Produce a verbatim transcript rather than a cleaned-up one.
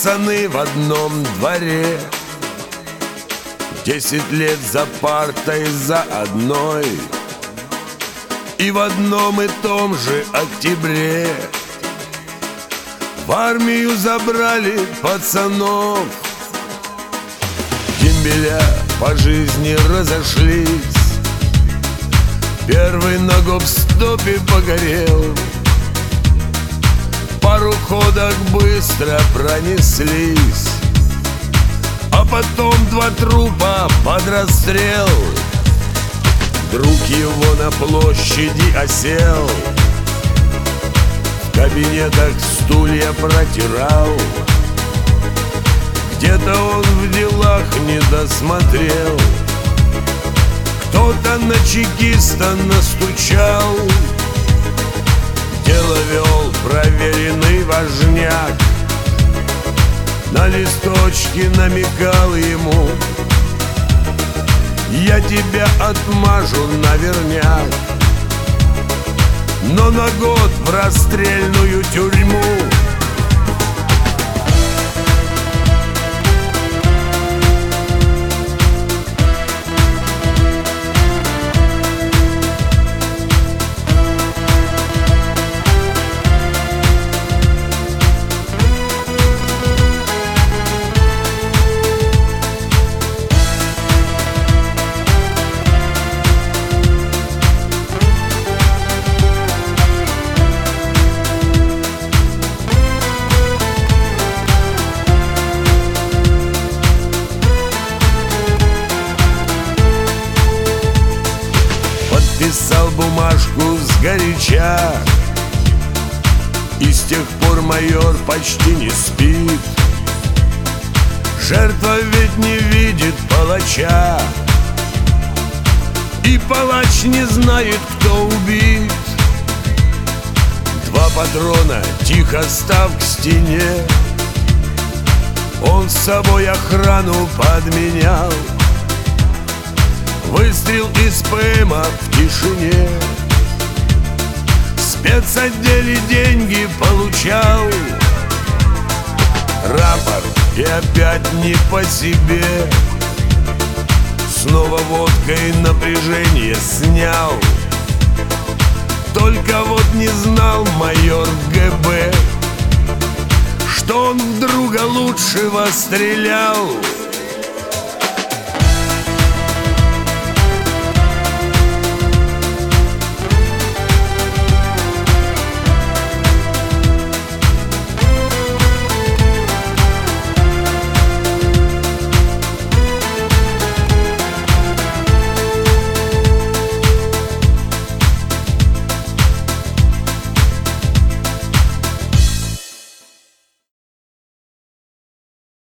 пацаны в одном дворе, десять лет за партой за одной, и в одном и том же октябре в армию забрали пацанов. Дембеля по жизни разошлись, первый на гоп-стопе погорел, пару ходок быстро пронеслись, а потом два трупа под расстрел. Друг его на площади осел, в кабинетах стулья протирал, где-то он в делах не досмотрел, кто-то на чекиста настучал. Дело вел проверенный важняк, на листочке намекал ему: я тебя отмажу наверняк, но на год в расстрельную тюрьму. Писал бумажку сгоряча, и с тех пор майор почти не спит. Жертва ведь не видит палача, и палач не знает, кто убит. Два патрона тихо став к стене, он с собой охрану подменял. Выстрел из ПМа в тишине, в спецотделе деньги получал. Рапорт и опять не по себе, снова водкой напряжение снял. Только вот не знал майор ГБ, что он в друга лучшего стрелял.